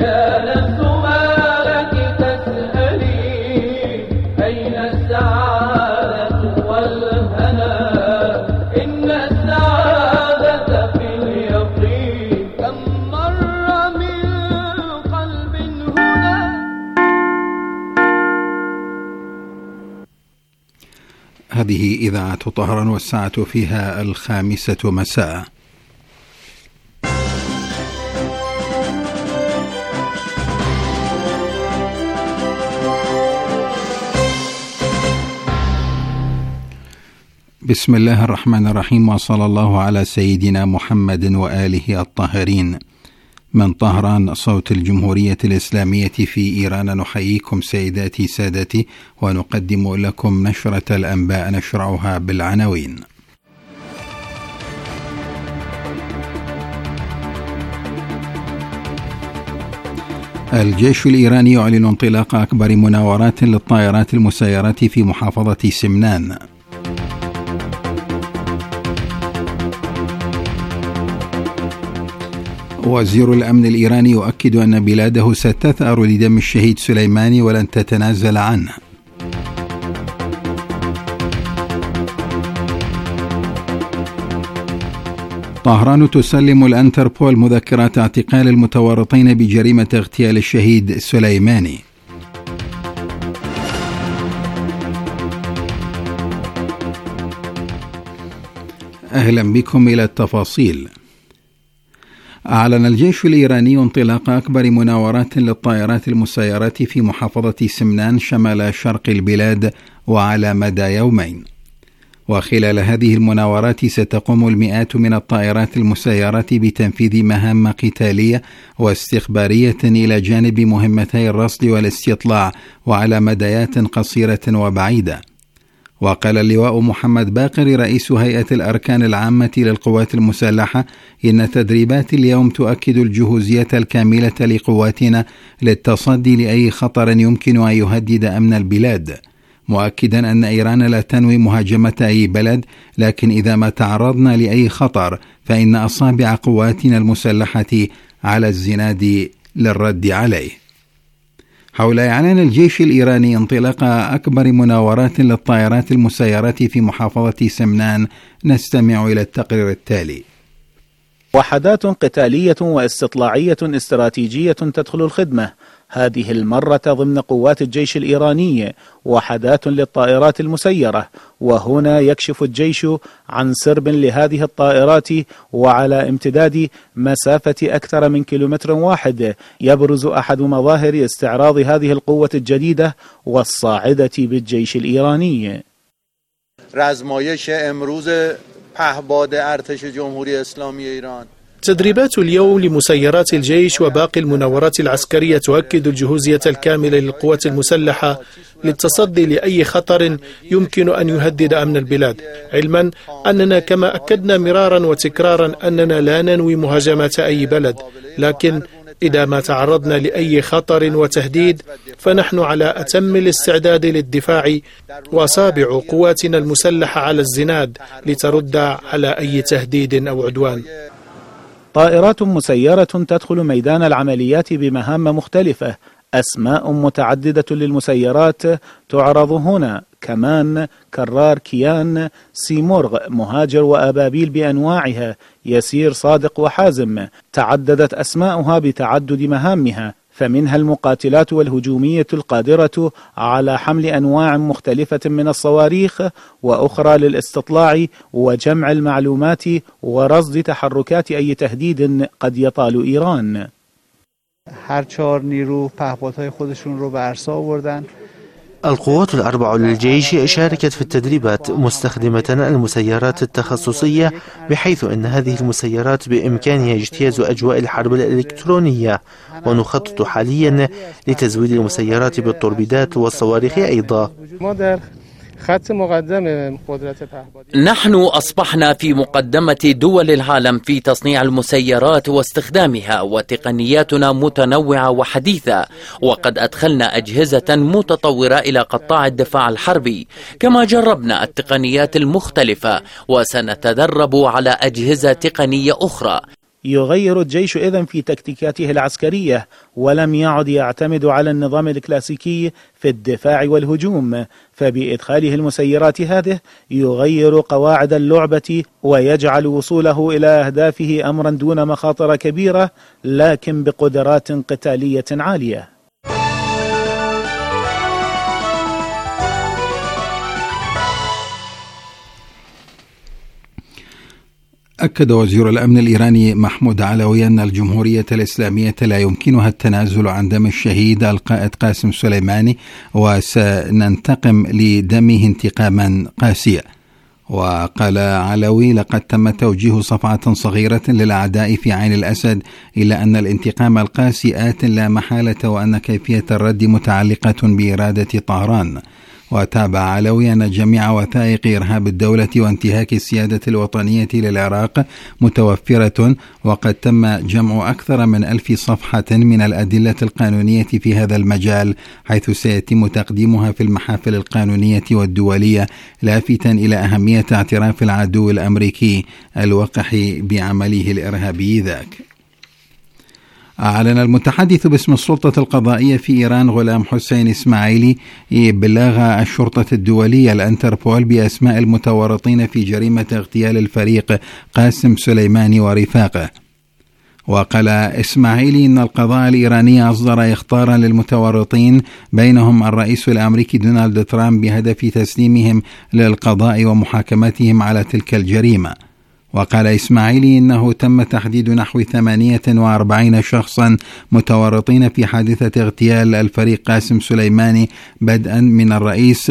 هذه إذاعة طهران والساعة فيها 5 مساء. بسم الله الرحمن الرحيم، وصلى الله على سيدنا محمد وآله الطاهرين. من طهران صوت الجمهورية الإسلامية في إيران نحييكم سيداتي سادتي، ونقدم لكم نشرة الأنباء نشرعها بالعناوين. الجيش الإيراني يعلن انطلاق أكبر مناورات للطائرات المسيرة في محافظة سمنان. وزير الأمن الإيراني يؤكد أن بلاده ستثأر لدم الشهيد سليماني ولن تتنازل عنه. طهران تسلم الأنتربول مذكرات اعتقال المتورطين بجريمة اغتيال الشهيد سليماني. أهلا بكم إلى التفاصيل. أعلن الجيش الإيراني انطلاق أكبر مناورات للطائرات المسيرة في محافظة سمنان شمال شرق البلاد وعلى مدى يومين. وخلال هذه المناورات ستقوم المئات من الطائرات المسيرة بتنفيذ مهام قتالية واستخبارية إلى جانب مهمتي الرصد والاستطلاع وعلى مديات قصيرة وبعيدة. وقال اللواء محمد باقر رئيس هيئة الأركان العامة للقوات المسلحة إن تدريبات اليوم تؤكد الجهوزية الكاملة لقواتنا للتصدي لأي خطر يمكن أن يهدد أمن البلاد، مؤكدا أن إيران لا تنوي مهاجمة أي بلد، لكن إذا ما تعرضنا لأي خطر فإن أصابع قواتنا المسلحة على الزناد للرد عليه. حول إعلان الجيش الإيراني انطلاق أكبر مناورات للطائرات المسيرة في محافظة سمنان، نستمع إلى التقرير التالي. وحدات قتالية واستطلاعية استراتيجية تدخل الخدمة، هذه المرة ضمن قوات الجيش الإيراني، وحدات للطائرات المسيرة. وهنا يكشف الجيش عن سرب لهذه الطائرات وعلى امتداد مسافة أكثر من 1 كيلومتر. يبرز أحد مظاهر استعراض هذه القوة الجديدة والصاعدة بالجيش الإيراني. رزمایش امروز پهباد ارتش جمهوری اسلامی ایران. تدريبات اليوم لمسيرات الجيش وباقي المناورات العسكرية تؤكد الجهوزية الكاملة للقوات المسلحة للتصدي لأي خطر يمكن أن يهدد أمن البلاد، علما أننا كما أكدنا مرارا وتكرارا أننا لا ننوي مهاجمة أي بلد، لكن إذا ما تعرضنا لأي خطر وتهديد فنحن على أتم الاستعداد للدفاع، وأصابع قواتنا المسلحة على الزناد لترد على أي تهديد أو عدوان. طائرات مسيرة تدخل ميدان العمليات بمهام مختلفة، أسماء متعددة للمسيرات تعرض هنا، كمان، كرار، كيان، سيمورغ، مهاجر وأبابيل بأنواعها، يسير، صادق وحازم. تعددت أسماؤها بتعدد مهامها، فمنها المقاتلات والهجومية القادرة على حمل أنواع مختلفة من الصواريخ، وأخرى للاستطلاع وجمع المعلومات ورصد تحركات أي تهديد قد يطال إيران. هر 4 نیرو پهپادهای خودشون رو به عرصه آوردن. القوات الأربع للجيش شاركت في التدريبات مستخدمة المسيرات التخصصية، بحيث أن هذه المسيرات بإمكانها اجتياز أجواء الحرب الإلكترونية، ونخطط حاليا لتزويد المسيرات بالتوربيدات والصواريخ أيضا. نحن أصبحنا في مقدمة دول العالم في تصنيع المسيرات واستخدامها، وتقنياتنا متنوعة وحديثة، وقد أدخلنا أجهزة متطورة إلى قطاع الدفاع الحربي، كما جربنا التقنيات المختلفة وسنتدرب على أجهزة تقنية أخرى. يغير الجيش إذن في تكتيكاته العسكرية، ولم يعد يعتمد على النظام الكلاسيكي في الدفاع والهجوم، فبإدخاله المسيرات هذه يغير قواعد اللعبة ويجعل وصوله إلى أهدافه أمرا دون مخاطر كبيرة لكن بقدرات قتالية عالية. أكد وزير الأمن الإيراني محمود علوي أن الجمهورية الإسلامية لا يمكنها التنازل عن دم الشهيد القائد قاسم سليماني، وسننتقم لدمه انتقاما قاسيا. وقال علوي: لقد تم توجيه صفعة صغيرة للأعداء في عين الأسد، إلا أن الانتقام القاسي آت لا محالة، وأن كيفية الرد متعلقة بإرادة طهران. وتابع علوي أن جميع وثائق إرهاب الدولة وانتهاك السيادة الوطنية للعراق متوفرة، وقد تم جمع أكثر من 1000 صفحة من الأدلة القانونية في هذا المجال، حيث سيتم تقديمها في المحافل القانونية والدولية، لافتا إلى أهمية اعتراف العدو الأمريكي الوقح بعمله الإرهابي ذاك. أعلن المتحدث باسم السلطة القضائية في إيران غلام حسين إسماعيلي إبلاغ الشرطة الدولية الأنتربول بأسماء المتورطين في جريمة اغتيال الفريق قاسم سليماني ورفاقه. وقال إسماعيلي إن القضاء الإيراني أصدر إخطارا للمتورطين، بينهم الرئيس الأمريكي دونالد ترامب، بهدف تسليمهم للقضاء ومحاكمتهم على تلك الجريمة. وقال إسماعيلي إنه تم تحديد نحو 48 شخصا متورطين في حادثة اغتيال الفريق قاسم سليماني، بدءا من الرئيس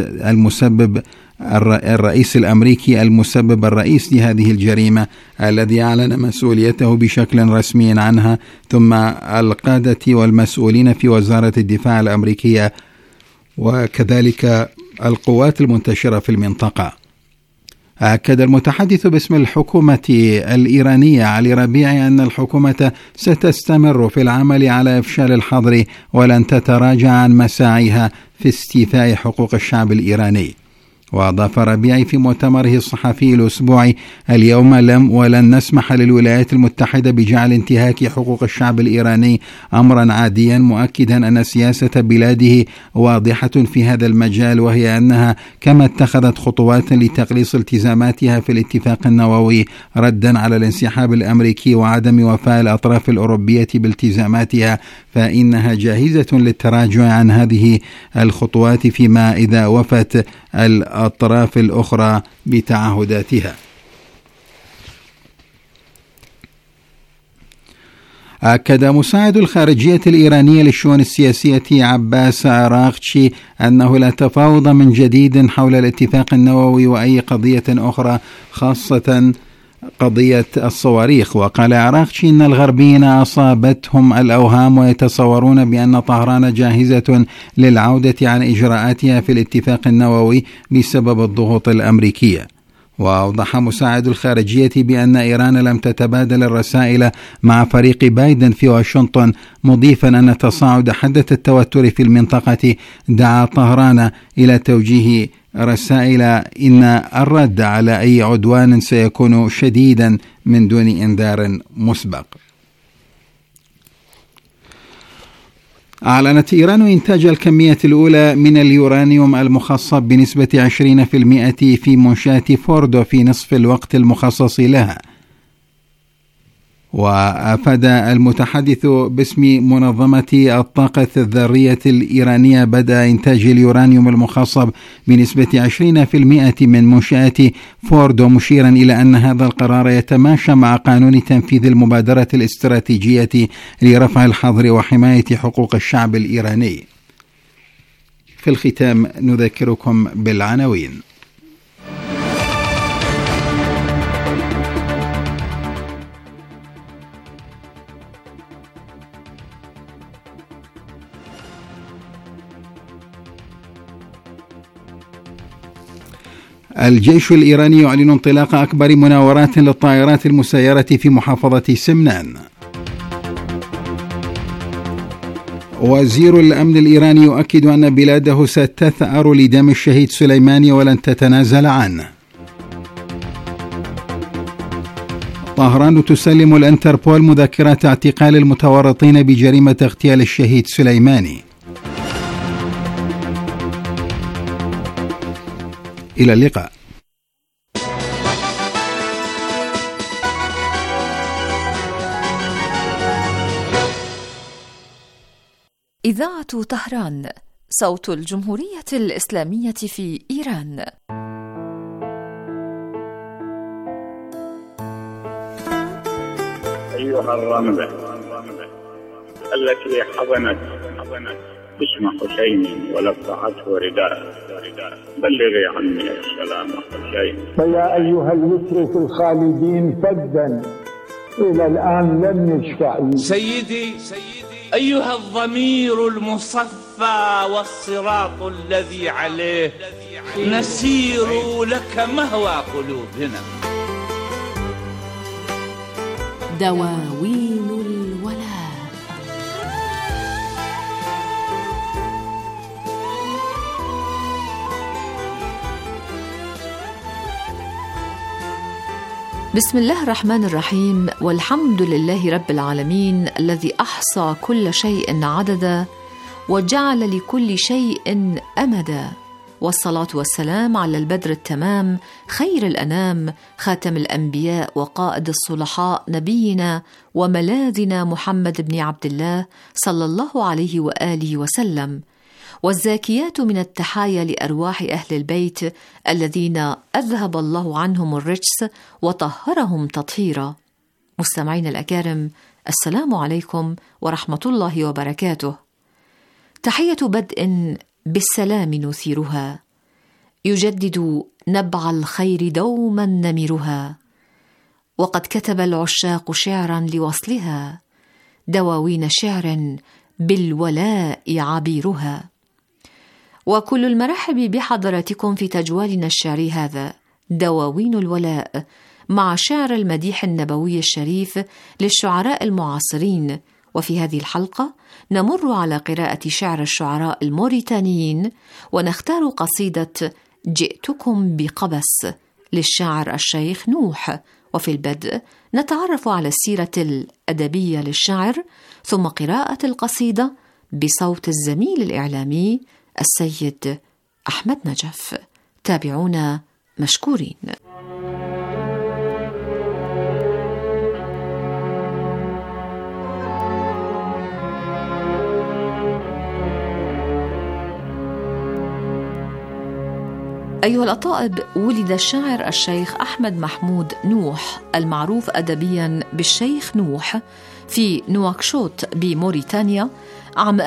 الأمريكي المسبب الرئيس لهذه الجريمة الذي أعلن مسؤوليته بشكل رسمي عنها، ثم القادة والمسؤولين في وزارة الدفاع الأمريكية، وكذلك القوات المنتشرة في المنطقة. أكد المتحدث باسم الحكومة الإيرانية علي ربيعي أن الحكومة ستستمر في العمل على إفشال الحظر ولن تتراجع عن مساعيها في استيفاء حقوق الشعب الإيراني. وأضاف ربيعي في مؤتمره الصحفي الأسبوعي: اليوم ولن نسمح للولايات المتحدة بجعل انتهاك حقوق الشعب الإيراني أمرا عاديا، مؤكدا أن سياسة بلاده واضحة في هذا المجال، وهي أنها كما اتخذت خطوات لتقليص التزاماتها في الاتفاق النووي ردا على الانسحاب الأمريكي وعدم وفاء الأطراف الأوروبية بالتزاماتها، فإنها جاهزة للتراجع عن هذه الخطوات فيما إذا وفت الأطراف الأخرى بتعهداتها. أكد مساعد الخارجية الإيرانية للشؤون السياسية عباس عراقشي أنه لا تفاوض من جديد حول الاتفاق النووي وأي قضية أخرى، خاصة قضية الصواريخ. وقال عراقشي إن الغربيين أصابتهم الأوهام ويتصورون بأن طهران جاهزة للعودة عن إجراءاتها في الاتفاق النووي بسبب الضغوط الأمريكية. وأوضح مساعد الخارجية بأن إيران لم تتبادل الرسائل مع فريق بايدن في واشنطن، مضيفا أن تصاعد حدة التوتر في المنطقة دعا طهران إلى توجيه رسائل إن الرد على أي عدوان سيكون شديدا من دون إنذار مسبق. أعلنت إيران إنتاج الكمية الأولى من اليورانيوم المخصب بنسبة 20% في منشأة فوردو في نصف الوقت المخصص لها. وأفاد المتحدث باسم منظمة الطاقة الذرية الإيرانية بدء إنتاج اليورانيوم المخصب بنسبة 20% من منشآت فوردو، مشيرا إلى أن هذا القرار يتماشى مع قانون تنفيذ المبادرة الاستراتيجية لرفع الحظر وحماية حقوق الشعب الإيراني. في الختام نذكركم بالعناوين. الجيش الإيراني يعلن انطلاق أكبر مناورات للطائرات المسيرة في محافظة سمنان. وزير الأمن الإيراني يؤكد أن بلاده ستثأر لدم الشهيد سليماني ولن تتنازل عنه. طهران تسلم الانتربول مذكرات اعتقال المتورطين بجريمة اغتيال الشهيد سليماني. إلى اللقاء. إذاعة طهران، صوت الجمهورية الإسلامية في إيران. أيها الرملة التي حضنت اسم حسين ولفعته رداء، بلغي عني السلام حسين. فيا أيها اليسر في الخالدين فدا إلى الآن لم يشفع. سيدي أيها الضمير المصفى والصراط الذي عليه نسير لك مهوى قلوبنا. دواوين الولاء. بسم الله الرحمن الرحيم، والحمد لله رب العالمين الذي أحصى كل شيء عددا وجعل لكل شيء أمدا، والصلاة والسلام على البدر التمام خير الأنام خاتم الأنبياء وقائد الصلحاء نبينا وملاذنا محمد بن عبد الله صلى الله عليه وآله وسلم، والزاكيات من التحايا لأرواح أهل البيت الذين أذهب الله عنهم الرجس وطهرهم تطهيرا. مستمعين الأكارم، السلام عليكم ورحمة الله وبركاته. تحية بدء بالسلام نثيرها، يجدد نبع الخير دوما نمرها، وقد كتب العشاق شعرا لوصلها، دواوين شعر بالولاء عبيرها. وكل المرحب بحضراتكم في تجوالنا الشعري هذا، دواوين الولاء، مع شعر المديح النبوي الشريف للشعراء المعاصرين. وفي هذه الحلقة نمر على قراءة شعر الشعراء الموريتانيين، ونختار قصيدة جئتكم بقبس للشاعر الشيخ نوح. وفي البدء نتعرف على السيرة الأدبية للشاعر، ثم قراءة القصيدة بصوت الزميل الإعلامي السيد أحمد نجف. تابعونا مشكورين. أيها الأطائب، ولد الشاعر الشيخ أحمد محمود نوح المعروف أدبياً بالشيخ نوح في نواكشوط بموريتانيا عام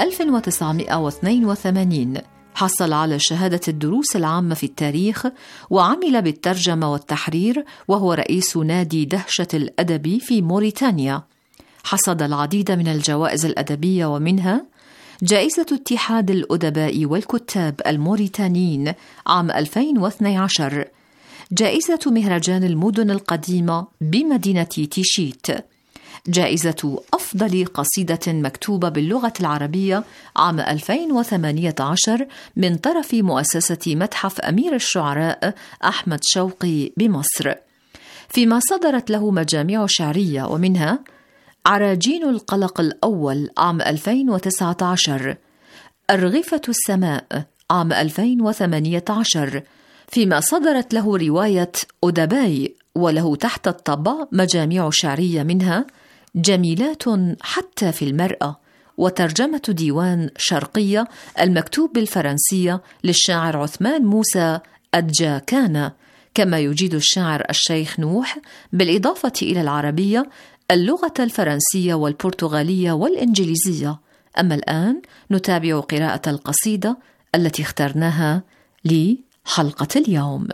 1982. حصل على شهادة الدروس العامة في التاريخ، وعمل بالترجمة والتحرير، وهو رئيس نادي دهشة الأدب في موريتانيا. حصد العديد من الجوائز الأدبية، ومنها جائزة اتحاد الأدباء والكتاب الموريتانيين عام 2012، جائزة مهرجان المدن القديمة بمدينة تيشيت، جائزة أفضل قصيدة مكتوبة باللغة العربية عام 2018 من طرف مؤسسة متحف أمير الشعراء أحمد شوقي بمصر، فيما صدرت له مجاميع شعرية، ومنها عراجين القلق الأول عام 2019، أرغفة السماء عام 2018، فيما صدرت له رواية أدباي، وله تحت الطبع مجاميع شعرية منها جميلات حتى في المرأة، وترجمة ديوان شرقية المكتوب بالفرنسية للشاعر عثمان موسى أدجاكانا. كما يجيد الشاعر الشيخ نوح بالإضافة إلى العربية اللغة الفرنسية والبرتغالية والإنجليزية. أما الآن نتابع قراءة القصيدة التي اخترناها لحلقة اليوم.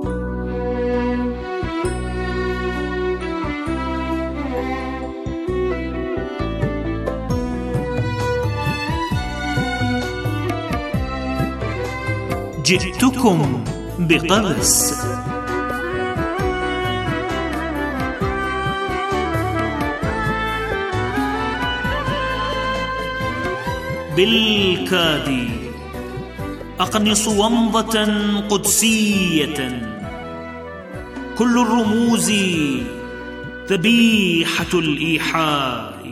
جئتكم بقبس. بالكاد أقنص ومضة قدسية، كل الرموز ذبيحة الإيحاء.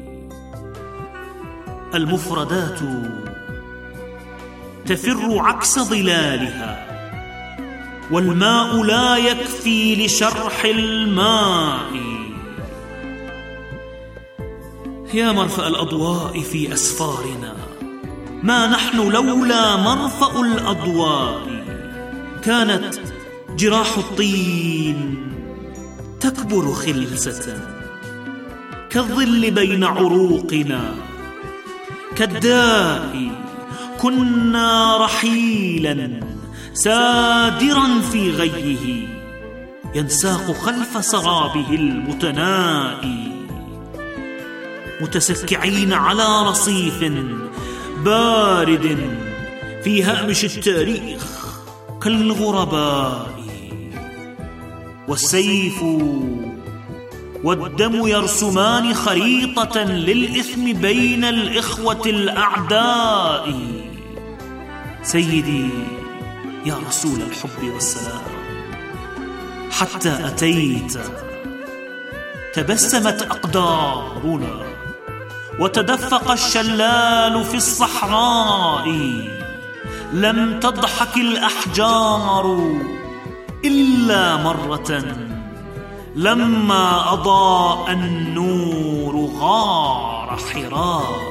المفردات تفر عكس ظلالها، والماء لا يكفي لشرح الماء. يا مرفأ الأضواء في أسفارنا، ما نحن لولا مرفأ الأضواء. كانت جراح الطين تكبر خلسة كالظل بين عروقنا، كالداء كنا رحيلا سادرا في غيه، ينساق خلف سرابه المتنائي. متسكعين على رصيف بارد في هامش التاريخ كالغرباء، والسيف والدم يرسمان خريطة للإثم بين الإخوة الأعداء. سيدي يا رسول الحب والسلام، حتى أتيت تبسمت أقدارنا، وتدفق الشلال في الصحراء. لم تضحك الأحجار إلا مرة لما أضاء النور غار حراء.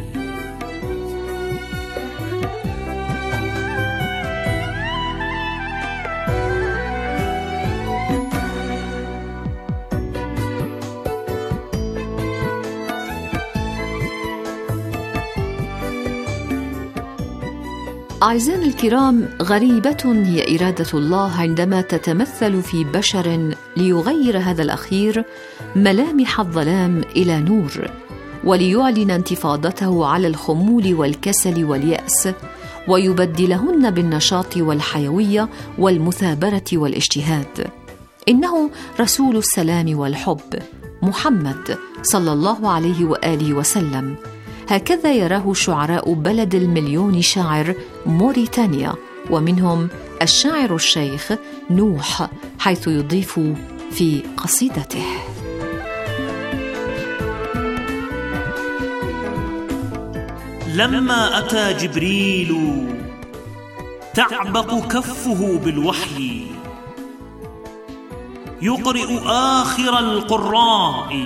أعزائنا الكرام، غريبة هي إرادة الله عندما تتمثل في بشر ليغير هذا الأخير ملامح الظلام إلى نور، وليعلن انتفاضته على الخمول والكسل واليأس، ويبدلهن بالنشاط والحيوية والمثابرة والاجتهاد. إنه رسول السلام والحب محمد صلى الله عليه وآله وسلم. هكذا يراه شعراء بلد المليون شاعر موريتانيا، ومنهم الشاعر الشيخ نوح، حيث يضيف في قصيدته: لما أتى جبريل تعبق كفه بالوحي، يقرئ آخر القراء،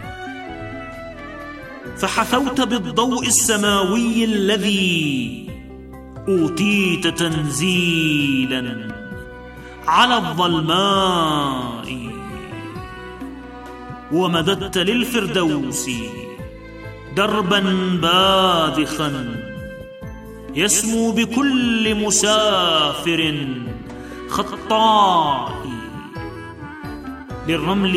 فحثوت بالضوء السماوي الذي أوتيت تنزيلا على الظلماء، ومددت للفردوس دربا باذخا يسمو بكل مسافر خطاء. للرمل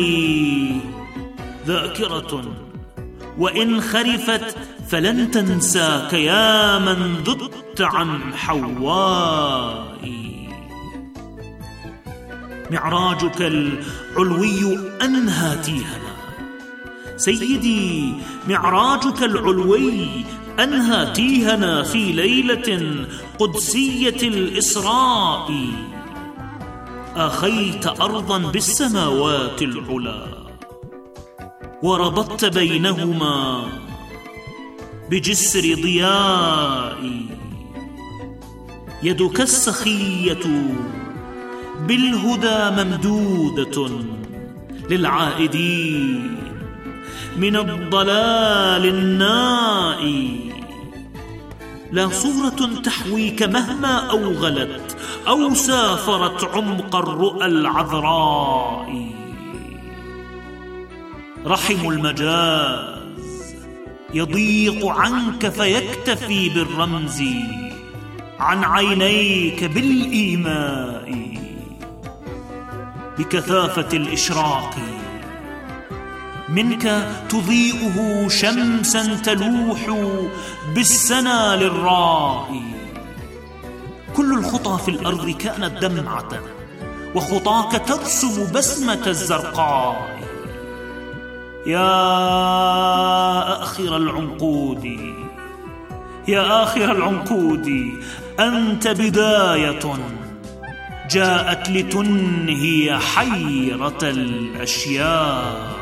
ذاكرة وإن خرفت فلن تنساك يا من ذدت عن حواء. معراجك العلوي أنهى تيهنا، سيدي معراجك العلوي أنهى تيهنا في ليلة قدسية الإسراء. أخيت أرضا بالسماوات العلا، وربطت بينهما بجسر ضياء. يدك السخية بالهدى ممدودة للعائدين من الضلال النائي. لا صورة تحويك مهما أوغلت أو سافرت عمق الرؤى العذراء. رحم المجاز يضيق عنك فيكتفي بالرمز عن عينيك بالإيماء. بكثافة الإشراق منك تضيئه شمسا تلوح بالسنا للراء. كل الخطى في الأرض كانت دمعة، وخطاك ترسم بسمة الزرقاء. يا آخر العنقود، يا آخر العنقود، أنت بداية جاءت لتنهي حيرة الأشياء.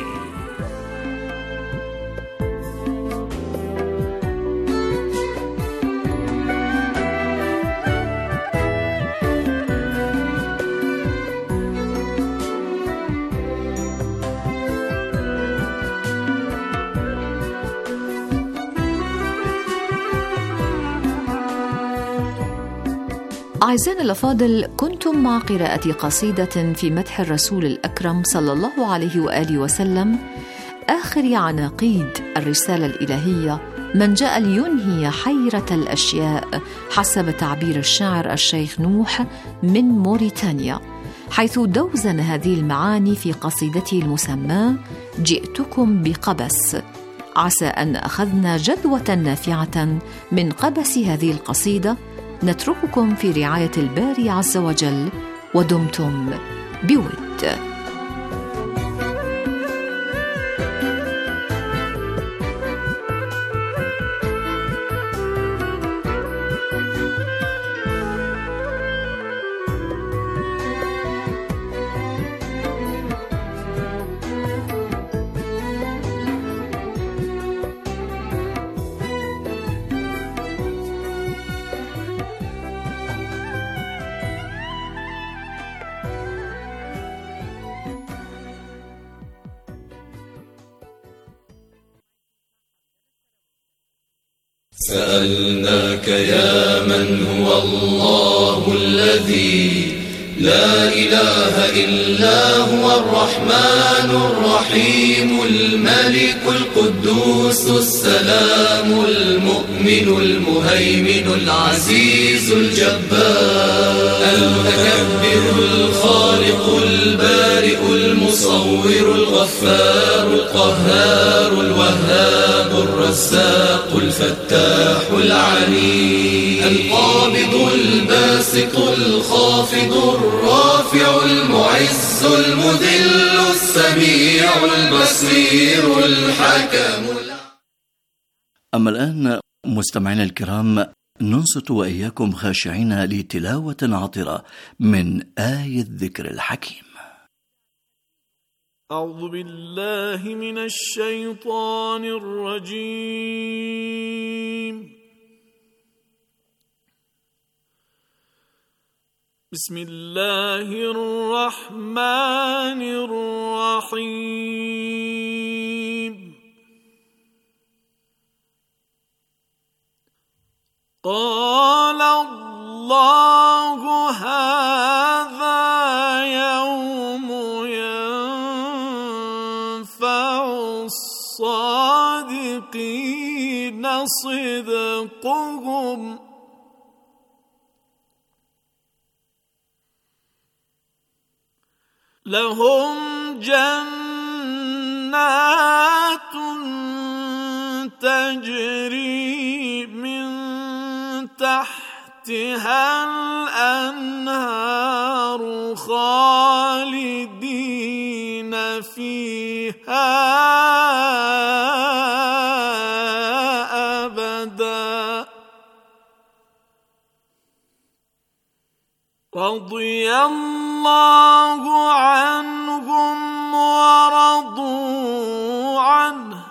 أعزائنا الأفاضل، كنتم مع قراءة قصيدة في مدح الرسول الأكرم صلى الله عليه وآله وسلم، آخر عناقيد الرسالة الإلهية، من جاء لينهي حيرة الأشياء حسب تعبير الشاعر الشيخ نوح من موريتانيا، حيث دوزن هذه المعاني في قصيدته المسماة جئتكم بقبس. عسى أن أخذنا جذوة نافعة من قبس هذه القصيدة. نترككم في رعاية الباري عز وجل، ودمتم بود. سألناك يا من هو الله الذي لا إله إلا هو الرحمن الرحيم الملك القدوس السلام المؤمن المهيمن العزيز الجبار المتكبر الخالق البارئ المصور الغفار القهار الوهاب الرزاق الفتاح العليم القابض الباسط الخافض الرافع المعز المذل السميع البصير الحكم. أما الآن مستمعينا الكرام، ننصت وإياكم خاشعين لتلاوة عطرة من آية الذكر الحكيم. أعوذ بالله من الشيطان الرجيم. بسم الله الرحمن الرحيم. قال الله هذا يوم ينفع الصادقين صدقهم لهم جنات تجري من تحتها الأنهار خالدين فيها أبدا رضي الله عنهم ورضوا عنه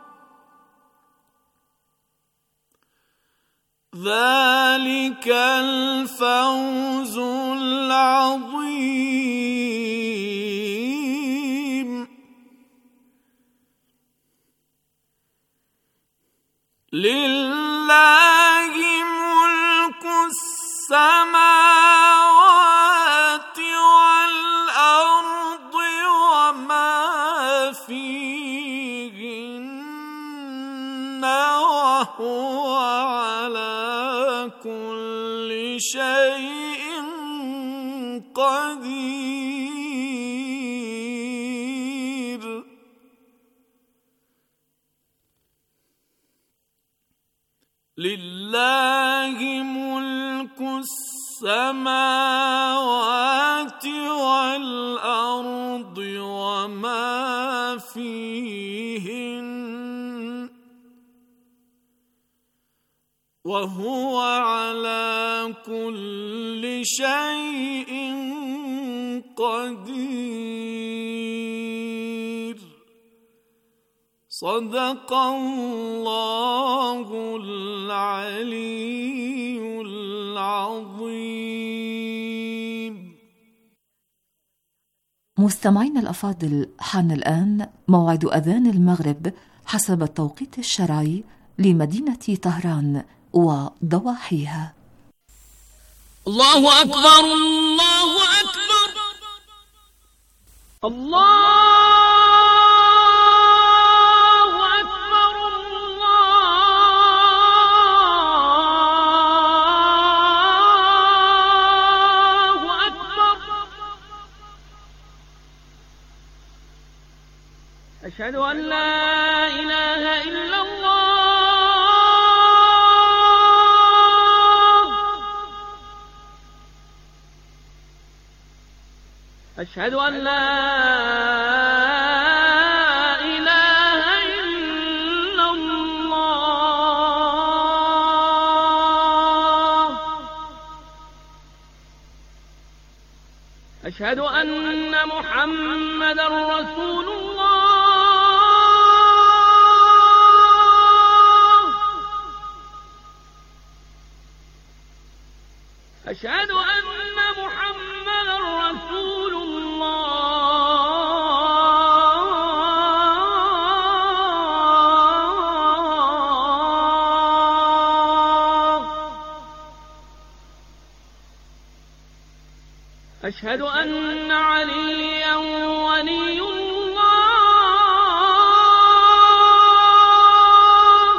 ذلك الفوز العظيم. لله ملك السماوات والأرض وما فيهن وهو على كل شيء قدير. لله ملك السماوات والأرض وما فيهن وهو على كل شيء قدير. صدق الله العلي العظيم. مستمعينا الأفاضل، حان الآن موعد أذان المغرب حسب التوقيت الشرعي لمدينة طهران وضواحيها. الله أكبر الله أكبر الله أكبر الله أكبر. أشهد أن لا إله إلا الله. أشهد أن لا إله إلا الله. أشهد أن محمدا رسول الله. أشهد أن محمدا رسول الله. أشهد أن عليا ولي الله.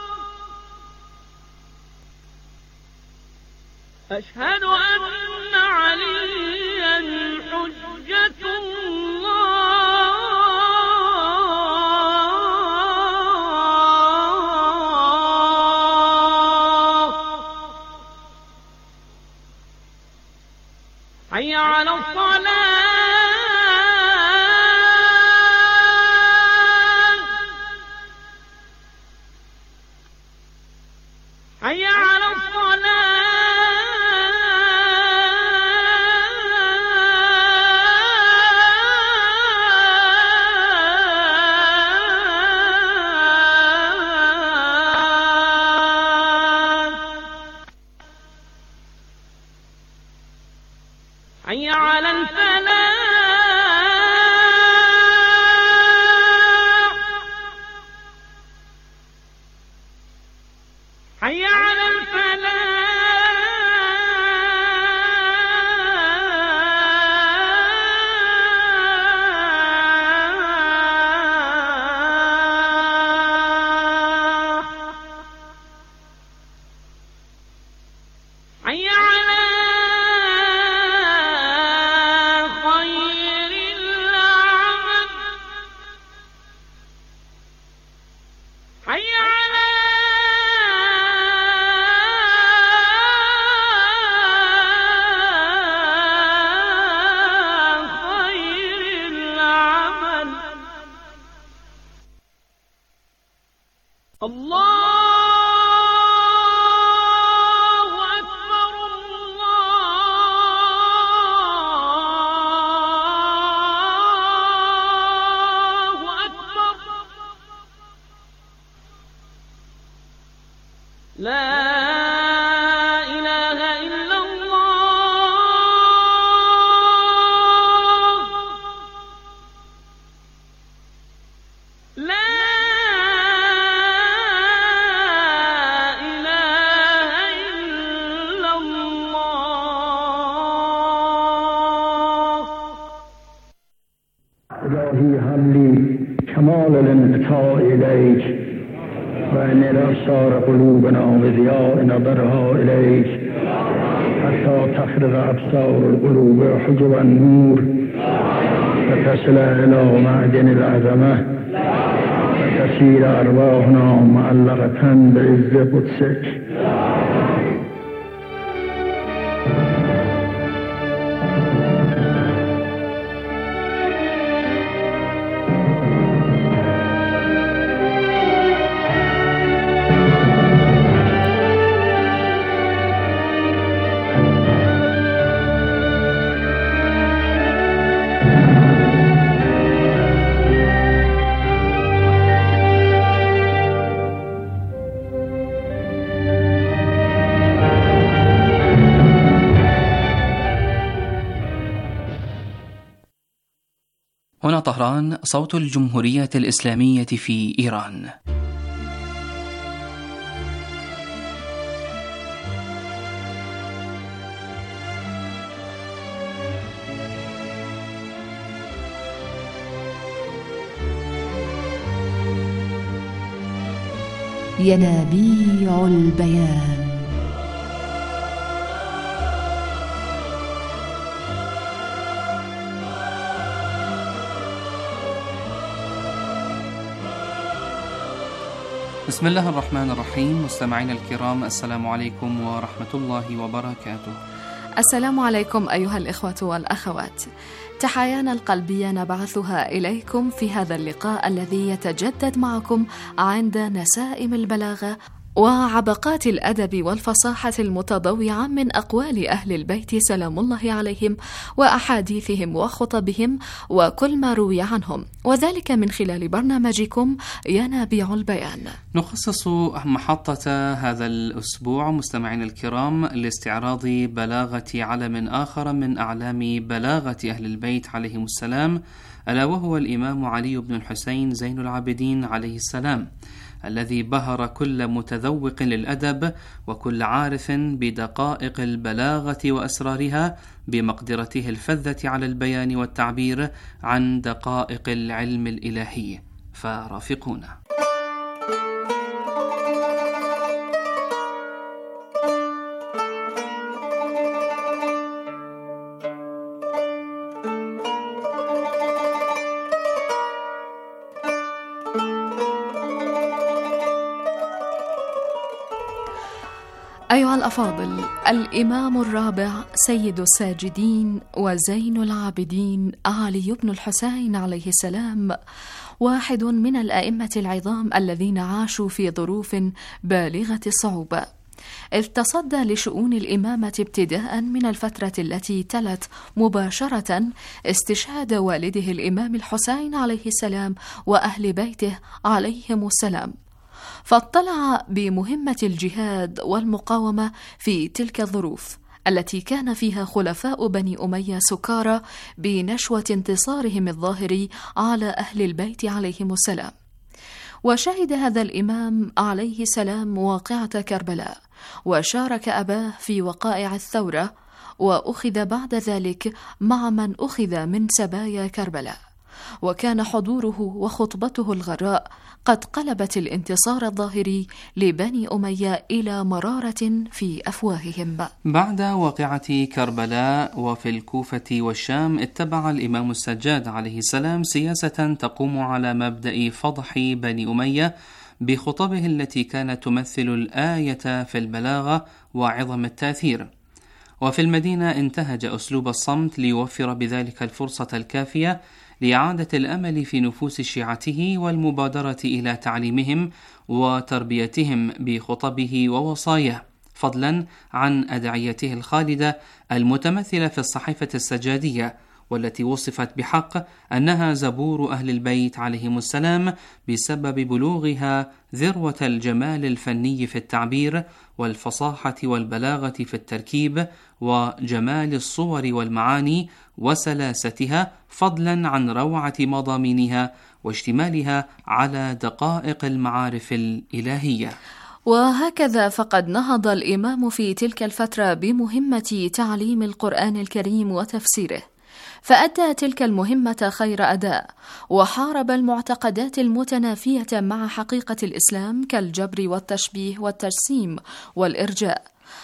أشهد أن عليا حجة الله. حي على الصلاة. حي على الصلاة. حي على الفلاح. حي على الفلاح. حي على خير العمل. حي على خير العمل. الله أكبر الله أكبر. لا إله إلا الله. لا إله إلا الله. إلهي هب لي كمال الانقطاع إليك وأن أبصار قلوبنا وضياء نظرها إليك حتى تخرج أبصار القلوب حجب النور وتصل إلى معدن العظمة وتسير أرواحنا معلقة بعز قدسك. هنا طهران، صوت الجمهورية الإسلامية في إيران. ينابيع البيان. بسم الله الرحمن الرحيم. مستمعينا الكرام، السلام عليكم ورحمة الله وبركاته. السلام عليكم أيها الإخوة والأخوات، تحايانا القلبية نبعثها إليكم في هذا اللقاء الذي يتجدد معكم عند نسائم البلاغة وعبقات الأدب والفصاحة المتضوعة من أقوال أهل البيت سلام الله عليهم وأحاديثهم وخطبهم وكل ما روي عنهم، وذلك من خلال برنامجكم ينابيع البيان. نخصص محطة هذا الأسبوع مستمعين الكرام لاستعراض بلاغة علم آخر من أعلام بلاغة أهل البيت عليهم السلام، ألا وهو الإمام علي بن الحسين زين العابدين عليه السلام، الذي بهر كل متذوق للأدب وكل عارف بدقائق البلاغة وأسرارها بمقدرته الفذة على البيان والتعبير عن دقائق العلم الإلهي. فرافقونا. أيها الأفاضل، الإمام الرابع سيد الساجدين وزين العابدين علي بن الحسين عليه السلام واحد من الأئمة العظام الذين عاشوا في ظروف بالغة الصعوبة، إذ تصدى لشؤون الإمامة ابتداء من الفترة التي تلت مباشرة استشهاد والده الإمام الحسين عليه السلام وأهل بيته عليهم السلام، فاطلع بمهمة الجهاد والمقاومة في تلك الظروف التي كان فيها خلفاء بني أمية سكارى بنشوة انتصارهم الظاهر على أهل البيت عليهم السلام. وشهد هذا الإمام عليه السلام واقعة كربلاء، وشارك أباه في وقائع الثورة، وأخذ بعد ذلك مع من أخذ من سبايا كربلاء، وكان حضوره وخطبته الغراء قد قلبت الانتصار الظاهري لبني أمية إلى مرارة في أفواههم. بعد واقعة كربلاء وفي الكوفة والشام، اتبع الإمام السجاد عليه السلام سياسة تقوم على مبدأ فضح بني أمية بخطبه التي كانت تمثل الآية في البلاغة وعظم التأثير. وفي المدينة انتهج أسلوب الصمت ليوفر بذلك الفرصة الكافية لإعادة الأمل في نفوس شيعته والمبادرة إلى تعليمهم وتربيتهم بخطبه ووصاياه، فضلا عن أدعيته الخالدة المتمثلة في الصحيفة السجادية، والتي وصفت بحق أنها زبور أهل البيت عليهم السلام بسبب بلوغها ذروة الجمال الفني في التعبير والفصاحة والبلاغة في التركيب وجمال الصور والمعاني وسلاستها، فضلا عن روعة مضامينها واشتمالها على دقائق المعارف الإلهية. وهكذا فقد نهض الإمام في تلك الفترة بمهمة تعليم القرآن الكريم وتفسيره، فأدى تلك المهمة خير أداء، وحارب المعتقدات المتنافية مع حقيقة الإسلام كالجبر والتشبيه والتجسيم والإرجاء،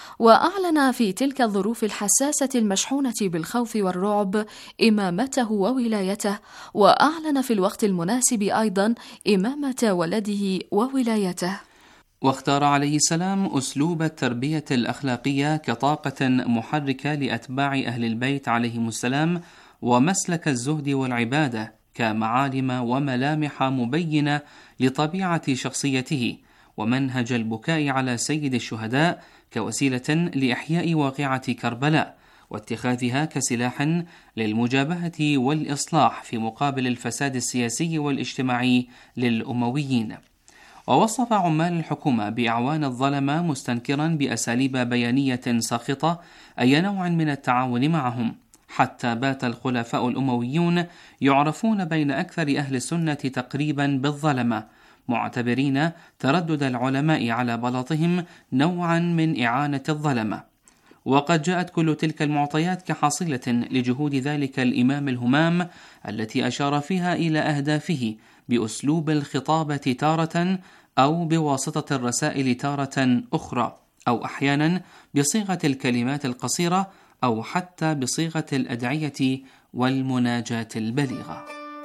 وأعلن في تلك الظروف الحساسة المشحونة بالخوف والرعب إمامته وولايته، وأعلن في الوقت المناسب أيضا إمامة ولده وولايته. واختار عليه السلام أسلوب التربية الأخلاقية كطاقة محركة لأتباع أهل البيت عليهم السلام، ومسلك الزهد والعبادة كمعالم وملامح مبينة لطبيعة شخصيته، ومنهج البكاء على سيد الشهداء كوسيلة لإحياء واقعة كربلاء، واتخاذها كسلاح للمجابهة والإصلاح في مقابل الفساد السياسي والاجتماعي للأمويين. ووصف عمال الحكومة بأعوان الظلمة، مستنكرا بأساليب بيانية ساخطة أي نوع من التعاون معهم، حتى بات الخلفاء الأمويون يعرفون بين أكثر أهل السنة تقريبا بالظلمة، معتبرين تردد العلماء على بلاطهم نوعا من إعانة الظلمة. وقد جاءت كل تلك المعطيات كحاصلة لجهود ذلك الإمام الهمام التي أشار فيها إلى أهدافه بأسلوب الخطابة تارة، أو بواسطة الرسائل تارة أخرى، أو أحيانا بصيغة الكلمات القصيرة، أو حتى بصيغة الأدعية والمناجاة البليغة.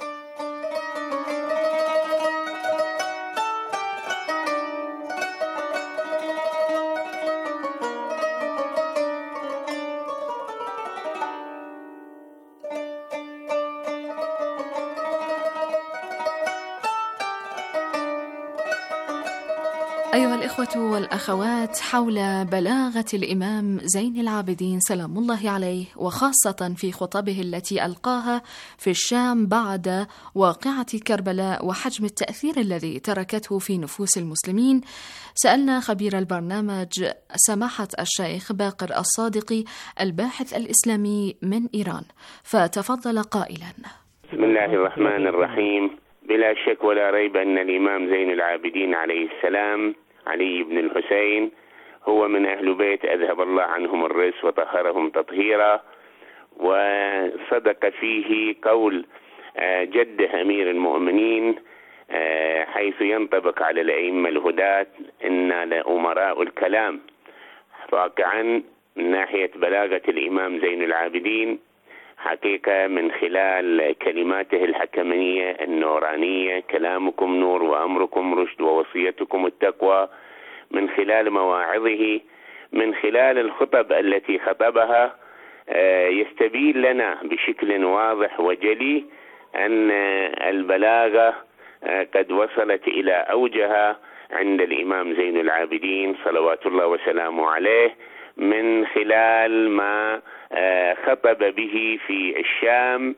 أيها الإخوة والأخوات، حول بلاغة الإمام زين العابدين سلام الله عليه، وخاصة في خطبه التي ألقاها في الشام بعد واقعة كربلاء وحجم التأثير الذي تركته في نفوس المسلمين، سألنا خبير البرنامج سماحة الشيخ باقر الصادقي الباحث الإسلامي من إيران، فتفضل قائلا: بسم الله الرحمن الرحيم. بلا شك ولا ريب أن الإمام زين العابدين عليه السلام علي بن الحسين هو من أهل بيت أذهب الله عنهم الرجس وطهرهم تطهيرا، وصدق فيه قول جده أمير المؤمنين حيث ينطبق على الأئمة الهداة: إنا لأمراء الكلام. واقعا من ناحية بلاغة الإمام زين العابدين حقيقة من خلال كلماته الحكمية النورانية: كلامكم نور وأمركم رشد ووصيتكم التقوى، من خلال مواعظه، من خلال الخطب التي خطبها، يستبين لنا بشكل واضح وجلي أن البلاغة قد وصلت إلى أوجها عند الإمام زين العابدين صلوات الله وسلامه عليه، من خلال ما خطب به في الشام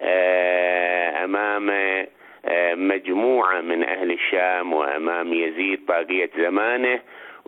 أمام مجموعة من أهل الشام وأمام يزيد طاغية زمانه،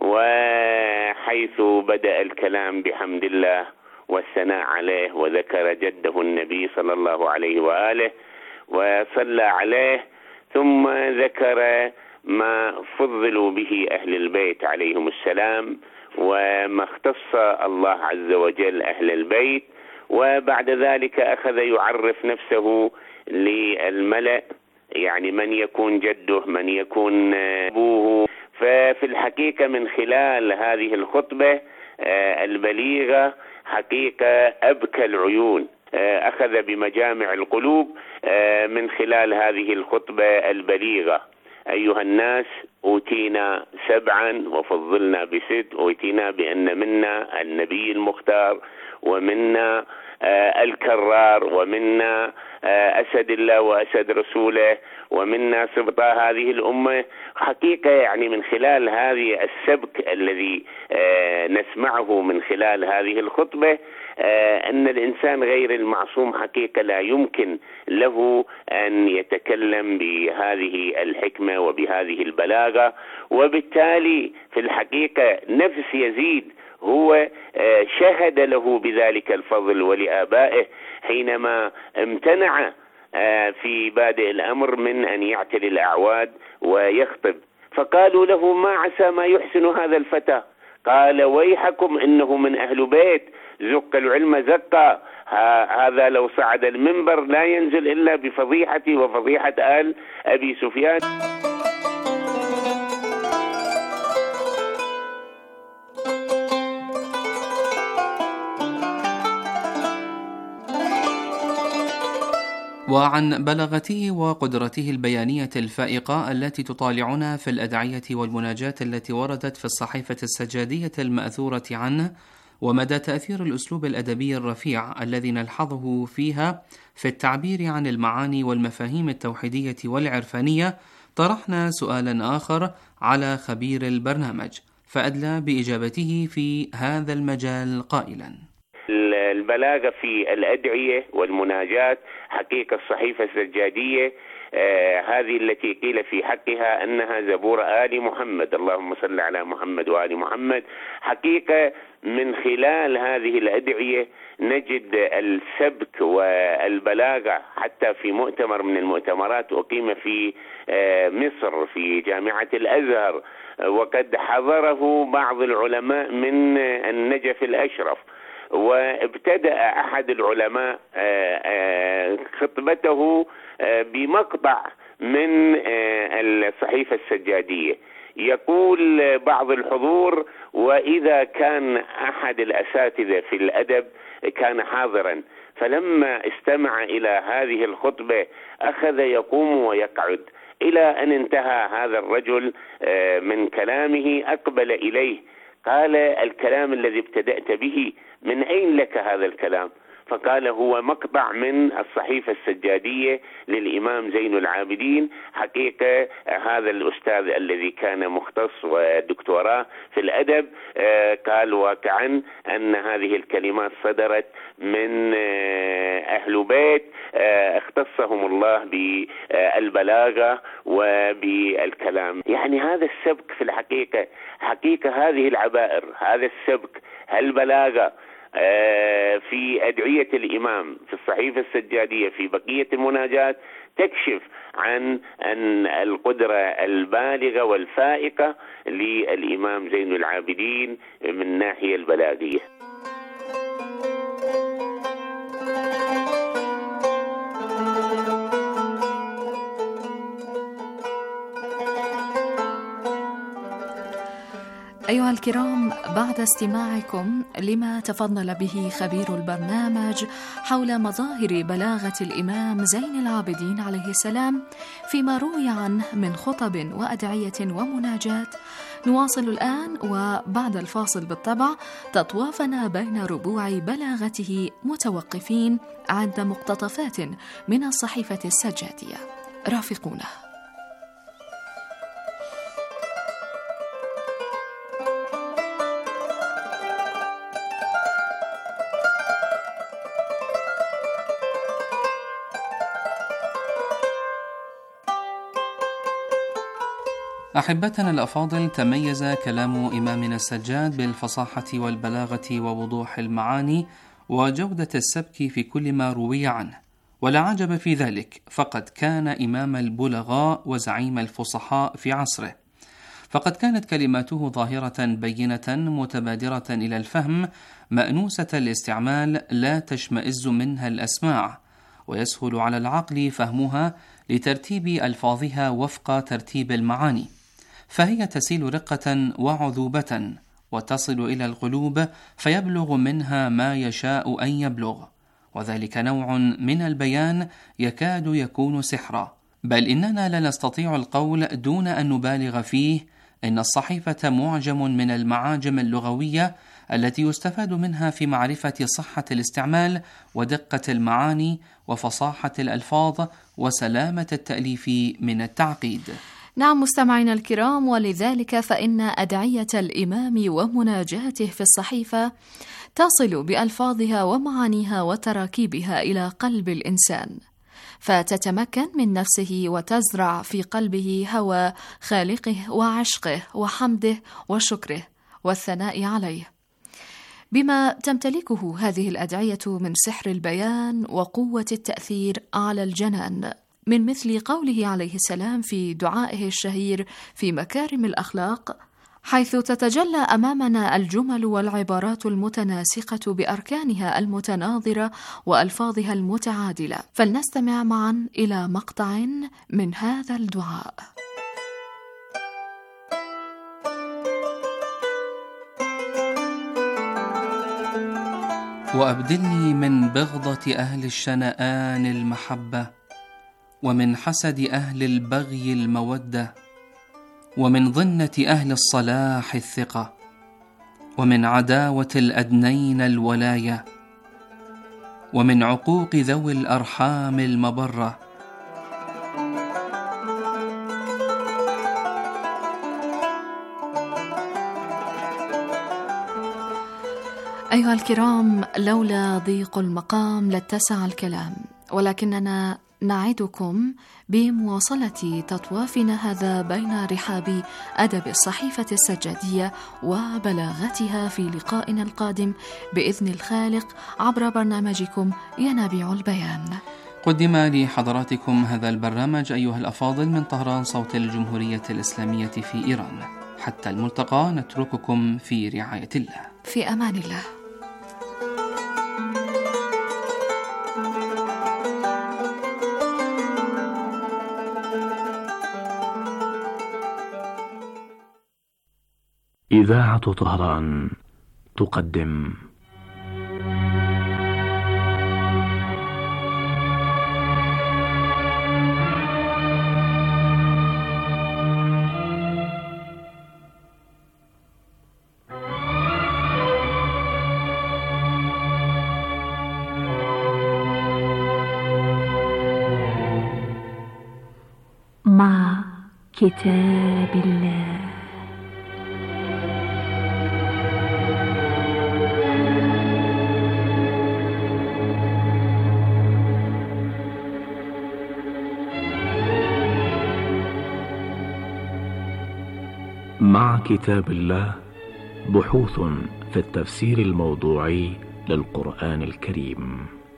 وحيث بدأ الكلام بحمد الله والثناء عليه، وذكر جده النبي صلى الله عليه وآله وصلى عليه، ثم ذكر ما فضلوا به أهل البيت عليهم السلام وما اختص الله عز وجل أهل البيت، وبعد ذلك أخذ يعرف نفسه للملأ، يعني من يكون جده، من يكون أبوه. ففي الحقيقة من خلال هذه الخطبة البليغة حقيقة أبكى العيون، أخذ بمجامع القلوب من خلال هذه الخطبة البليغة: أيها الناس، أوتينا 7 وفضلنا ب6، أوتينا بأن منا النبي المختار، ومنا الكرار، ومنا أسد الله وأسد رسوله، ومنا سبطاء هذه الأمة. حقيقة يعني من خلال هذه السبك الذي نسمعه من خلال هذه الخطبة أن الإنسان غير المعصوم حقيقة لا يمكن له أن يتكلم بهذه الحكمة وبهذه البلاغة. وبالتالي في الحقيقة نفس يزيد هو شهد له بذلك الفضل ولآبائه حينما امتنع في بادئ الأمر من أن يعتلي الأعواد ويخطب، فقالوا له: ما عسى ما يحسن هذا الفتى؟ قال: ويحكم إنه من أهل بيت زق العلم زقا، هذا لو صعد المنبر لا ينزل إلا بفضيحتي وفضيحة آل أبي سفيان. وعن بلاغته وقدرته البيانية الفائقة التي تطالعنا في الأدعية والمناجات التي وردت في الصحيفة السجادية المأثورة عنه، ومدى تأثير الأسلوب الأدبي الرفيع الذي نلحظه فيها في التعبير عن المعاني والمفاهيم التوحيدية والعرفانية، طرحنا سؤالا آخر على خبير البرنامج، فأدلى بإجابته في هذا المجال قائلا: البلاغة في الأدعية والمناجات حقيقة الصحيفة السجادية هذه التي قيل في حقها أنها زبور آل محمد، اللهم صل على محمد وآل محمد. حقيقة من خلال هذه الأدعية نجد السبك والبلاغة، حتى في مؤتمر من المؤتمرات أقيم في مصر في جامعة الأزهر، وقد حضره بعض العلماء من النجف الأشرف، وابتدأ أحد العلماء خطبته بمقطع من الصحيفة السجادية. يقول بعض الحضور: وإذا كان أحد الأساتذة في الأدب كان حاضرا، فلما استمع إلى هذه الخطبة أخذ يقوم ويقعد، إلى أن انتهى هذا الرجل من كلامه، أقبل إليه قال: الكلام الذي ابتدأت به من أين لك هذا الكلام؟ فقال: هو مقطع من الصحيفة السجادية للإمام زين العابدين. حقيقة هذا الأستاذ الذي كان مختص ودكتوراه في الأدب قال واقعا أن هذه الكلمات صدرت من أهل بيت اختصهم الله بالبلاغة وبالكلام. يعني هذا السبك في الحقيقة، حقيقة هذه العبائر، هذا السبك، البلاغة في أدعية الإمام في الصحيفة السجادية في بقية المناجات تكشف عن أن القدرة البالغة والفائقة للإمام زين العابدين من الناحية البلاغية. أيها الكرام، بعد استماعكم لما تفضل به خبير البرنامج حول مظاهر بلاغة الإمام زين العابدين عليه السلام فيما روي عنه من خطب وأدعية ومناجات، نواصل الآن وبعد الفاصل بالطبع تطوافنا بين ربوع بلاغته، متوقفين عند مقتطفات من الصحيفة السجادية. رافقونا. أحبتنا الأفاضل، تميز كلام إمامنا السجاد بالفصاحة والبلاغة ووضوح المعاني وجودة السبك في كل ما روي عنه، ولا عجب في ذلك، فقد كان إمام البلغاء وزعيم الفصحاء في عصره، فقد كانت كلماته ظاهرة بينة متبادرة إلى الفهم، مأنوسة الاستعمال، لا تشمئز منها الأسماع، ويسهل على العقل فهمها لترتيب ألفاظها وفق ترتيب المعاني، فهي تسيل رقة وعذوبة وتصل إلى القلوب فيبلغ منها ما يشاء أن يبلغ، وذلك نوع من البيان يكاد يكون سحرا، بل إننا لا نستطيع القول دون أن نبالغ فيه إن الصحيفة معجم من المعاجم اللغوية التي يستفاد منها في معرفة صحة الاستعمال ودقة المعاني وفصاحة الألفاظ وسلامة التأليف من التعقيد. نعم مستمعينا الكرام، ولذلك فإن أدعية الإمام ومناجاته في الصحيفة تصل بألفاظها ومعانيها وتراكيبها إلى قلب الإنسان، فتتمكن من نفسه وتزرع في قلبه هوى خالقه وعشقه وحمده وشكره والثناء عليه، بما تمتلكه هذه الأدعية من سحر البيان وقوة التأثير على الجنان، من مثل قوله عليه السلام في دعائه الشهير في مكارم الأخلاق، حيث تتجلى أمامنا الجمل والعبارات المتناسقة بأركانها المتناظرة وألفاظها المتعادلة. فلنستمع معا إلى مقطع من هذا الدعاء. وأبدلني من بغضة أهل الشنآن المحبة، ومن حسد أهل البغي المودة، ومن ظنة أهل الصلاح الثقة، ومن عداوة الأدنين الولاية، ومن عقوق ذوي الأرحام المبرة. أيها الكرام، لولا ضيق المقام لاتسع الكلام، ولكننا نعدكم بمواصلة تطوافنا هذا بين رحاب أدب الصحيفة السجادية وبلاغتها في لقائنا القادم بإذن الخالق عبر برنامجكم ينابيع البيان. قدم لحضراتكم هذا البرنامج أيها الأفاضل من طهران صوت الجمهورية الإسلامية في إيران. حتى الملتقى نترككم في رعاية الله. في أمان الله. إذاعة طهران تقدم مع كتاب الله. مع كتاب الله بحوث في التفسير الموضوعي للقرآن الكريم.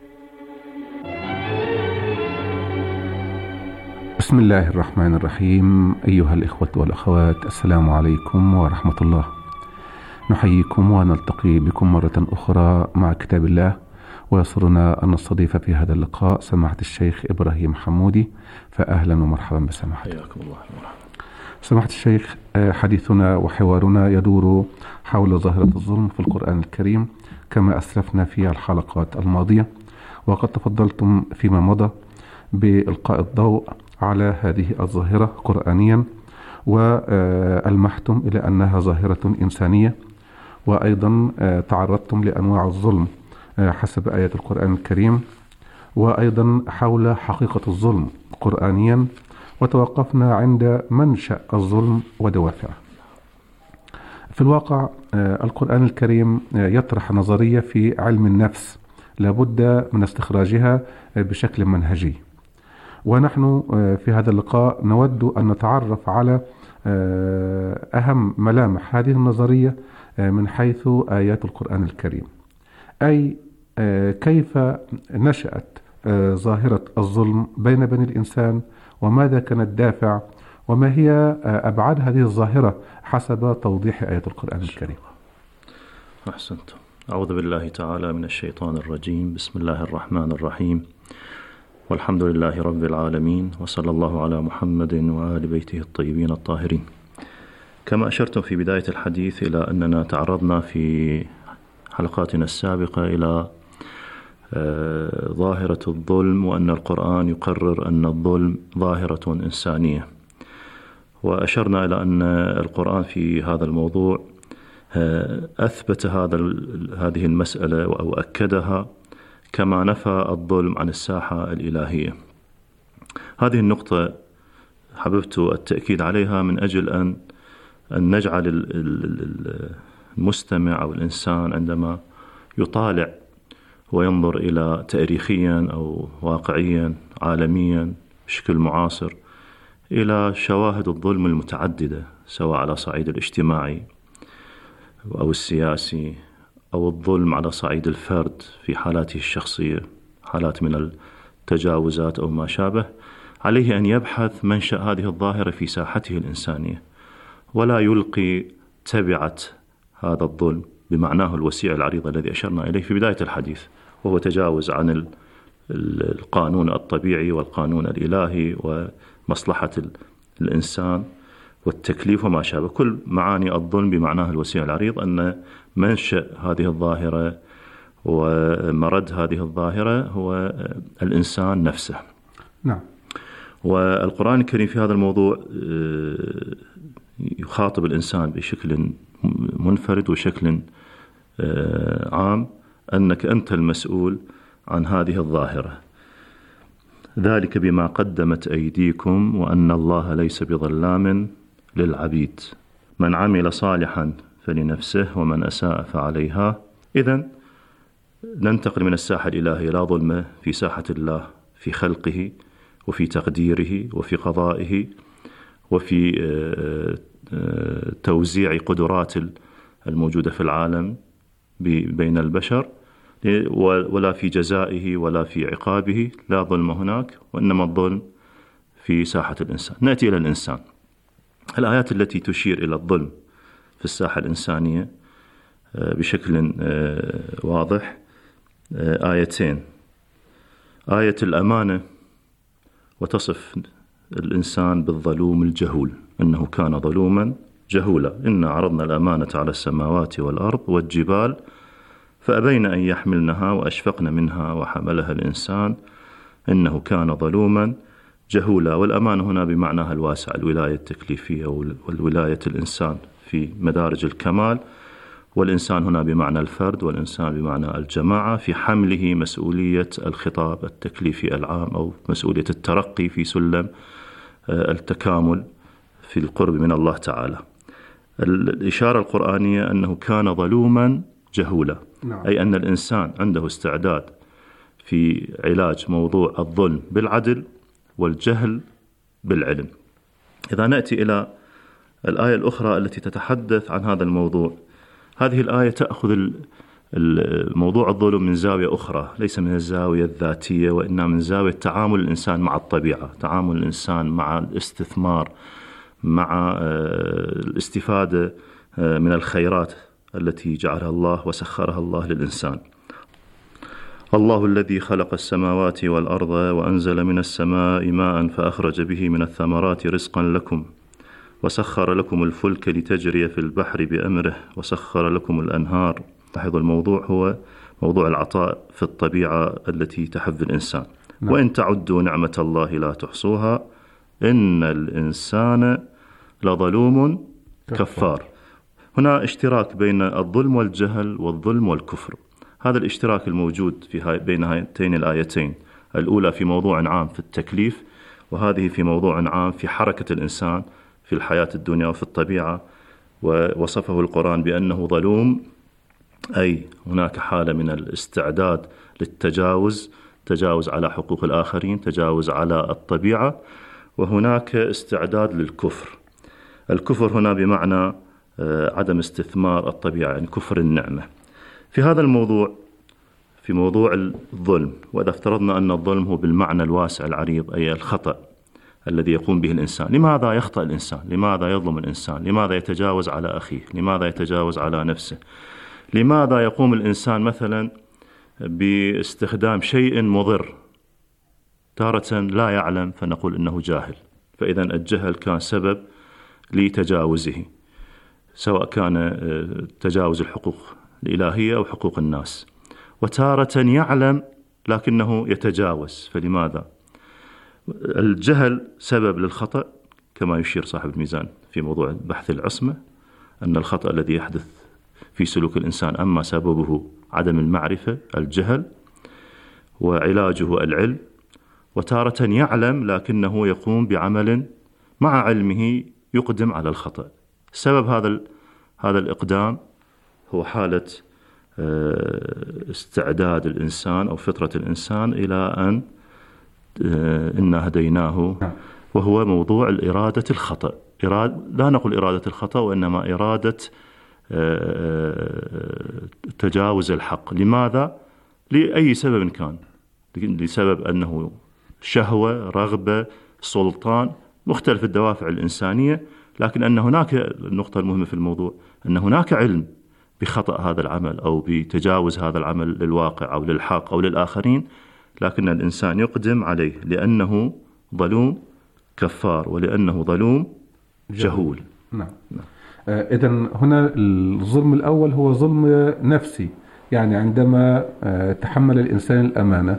بسم الله الرحمن الرحيم. أيها الإخوة والأخوات، السلام عليكم ورحمة الله. نحييكم ونلتقي بكم مرة أخرى مع كتاب الله، ويسرنا أن نستضيف في هذا اللقاء سماحة الشيخ إبراهيم حمودي، فأهلا ومرحبا بسماحته. حياكم الله. سماحة الشيخ، حديثنا وحوارنا يدور حول ظاهرة الظلم في القرآن الكريم كما أسلفنا في الحلقات الماضية، وقد تفضلتم فيما مضى بإلقاء الضوء على هذه الظاهرة قرآنيا، وألمحتم إلى أنها ظاهرة إنسانية، وأيضا تعرضتم لأنواع الظلم حسب آيات القرآن الكريم، وأيضا حول حقيقة الظلم قرآنيا، وتوقفنا عند منشأ الظلم ودوافعه. في الواقع القرآن الكريم يطرح نظرية في علم النفس لابد من استخراجها بشكل منهجي، ونحن في هذا اللقاء نود أن نتعرف على أهم ملامح هذه النظرية من حيث آيات القرآن الكريم، أي كيف نشأت ظاهرة الظلم بين بني الإنسان، وماذا كان الدافع، وما هي أبعاد هذه الظاهرة حسب توضيح آيات القرآن الكريم. أحسنت. أعوذ بالله تعالى من الشيطان الرجيم. بسم الله الرحمن الرحيم، والحمد لله رب العالمين، وصلى الله على محمد وآل بيته الطيبين الطاهرين. كما أشرتم في بداية الحديث إلى أننا تعرضنا في حلقاتنا السابقة إلى ظاهرة الظلم، وأن القرآن يقرر أن الظلم ظاهرة إنسانية، وأشرنا إلى أن القرآن في هذا الموضوع أثبت هذه المسألة أو أكدها، كما نفى الظلم عن الساحة الإلهية. هذه النقطة حببت التأكيد عليها من أجل أن نجعل المستمع أو الإنسان عندما يطالع وينظر إلى تاريخيا أو واقعيا عالميا بشكل معاصر إلى شواهد الظلم المتعددة، سواء على صعيد الاجتماعي أو السياسي، أو الظلم على صعيد الفرد في حالاته الشخصية، حالات من التجاوزات أو ما شابه، عليه أن يبحث منشأ هذه الظاهرة في ساحته الإنسانية، ولا يلقي تبعة هذا الظلم بمعناه الوسيع العريض الذي أشرنا إليه في بداية الحديث، وهو تجاوز عن القانون الطبيعي والقانون الإلهي ومصلحة الإنسان والتكليف وما شابه. كل معاني الظلم بمعناه الوسيع العريض، أن منشأ هذه الظاهرة ومرد هذه الظاهرة هو الإنسان نفسه. نعم. والقرآن الكريم في هذا الموضوع يخاطب الإنسان بشكل منفرد وشكل عام، أنك أنت المسؤول عن هذه الظاهرة، ذلك بما قدمت أيديكم وأن الله ليس بظلام للعبيد، من عمل صالحا فلنفسه ومن أساء فعليها. إذن ننتقل من الساحة الإلهية، لا ظلم في ساحة الله في خلقه وفي تقديره وفي قضائه وفي توزيع قدرات الموجودة في العالم بين البشر، ولا في جزائه ولا في عقابه، لا ظلم هناك، وإنما الظلم في ساحة الإنسان. نأتي إلى الإنسان. الآيات التي تشير إلى الظلم في الساحة الإنسانية بشكل واضح آيتين: آية الأمانة، وتصف الإنسان بالظلوم الجهول، إنه كان ظلوما جهولا. إنا عرضنا الأمانة على السماوات والأرض والجبال فأبين أن يحملنها وأشفقن منها وحملها الإنسان إنه كان ظلوما جهولا. والأمانة هنا بمعناها الواسع، الولاية التكليفية والولاية الإنسان في مدارج الكمال، والإنسان هنا بمعنى الفرد، والإنسان بمعنى الجماعة في حمله مسؤولية الخطاب التكليفي العام، أو مسؤولية الترقي في سلم التكامل في القرب من الله تعالى. الإشارة القرآنية أنه كان ظلوما جهولا، أي أن الإنسان عنده استعداد في علاج موضوع الظلم بالعدل والجهل بالعلم. إذا نأتي إلى الآية الأخرى التي تتحدث عن هذا الموضوع، هذه الآية تأخذ موضوع الظلم من زاوية أخرى، ليس من الزاوية الذاتية، وإنما من زاوية تعامل الإنسان مع الطبيعة، تعامل الإنسان مع الاستثمار، مع الاستفادة من الخيرات التي جعلها الله وسخرها الله للإنسان. الله الذي خلق السماوات والأرض وأنزل من السماء ماء فأخرج به من الثمرات رزقا لكم وسخر لكم الفلك لتجري في البحر بأمره وسخر لكم الأنهار. لاحظوا الموضوع هو موضوع العطاء في الطبيعة التي تحب الإنسان. وإن تعدوا نعمة الله لا تحصوها إن الإنسان لظلوم كفار. هنا اشتراك بين الظلم والجهل والظلم والكفر. هذا الاشتراك الموجود بين هاتين الآيتين، الأولى في موضوع عام في التكليف، وهذه في موضوع عام في حركة الإنسان في الحياة الدنيا وفي الطبيعة. ووصفه القرآن بأنه ظلوم، أي هناك حالة من الاستعداد للتجاوز، تجاوز على حقوق الآخرين، تجاوز على الطبيعة، وهناك استعداد للكفر. الكفر هنا بمعنى عدم استثمار الطبيعة، يعني كفر النعمة. في هذا الموضوع، في موضوع الظلم، وإذا افترضنا أن الظلم هو بالمعنى الواسع العريض، أي الخطأ الذي يقوم به الإنسان. لماذا يخطأ الإنسان؟ لماذا يظلم الإنسان؟ لماذا يتجاوز على أخيه؟ لماذا يتجاوز على نفسه؟ لماذا يقوم الإنسان مثلا باستخدام شيء مضر؟ تارة لا يعلم فنقول إنه جاهل، فإذا الجهل كان سبب لتجاوزه، سواء كان تجاوز الحقوق الإلهية أو حقوق الناس. وتارة يعلم لكنه يتجاوز، فلماذا؟ الجهل سبب للخطأ، كما يشير صاحب الميزان في موضوع بحث العصمة، أن الخطأ الذي يحدث في سلوك الإنسان أما سببه عدم المعرفة الجهل وعلاجه العلم. وتارة يعلم لكنه يقوم بعمل مع علمه يقدم على الخطأ. سبب هذا الإقدام هو حالة استعداد الإنسان أو فطرة الإنسان إلى أن إنا هديناه، وهو موضوع الإرادة الخطأ. لا نقول إرادة الخطأ، وإنما إرادة تجاوز الحق. لماذا؟ لأي سبب كان، لسبب أنه شهوة، رغبة، سلطان، مختلف الدوافع الإنسانية. لكن أن هناك النقطة المهمة في الموضوع أن هناك علم بخطأ هذا العمل أو بتجاوز هذا العمل للواقع أو للحق أو للآخرين، لكن الإنسان يقدم عليه لأنه ظلوم كفار ولأنه ظلوم جهول. نعم. إذن هنا الظلم الأول هو ظلم نفسي، يعني عندما تحمل الإنسان الأمانة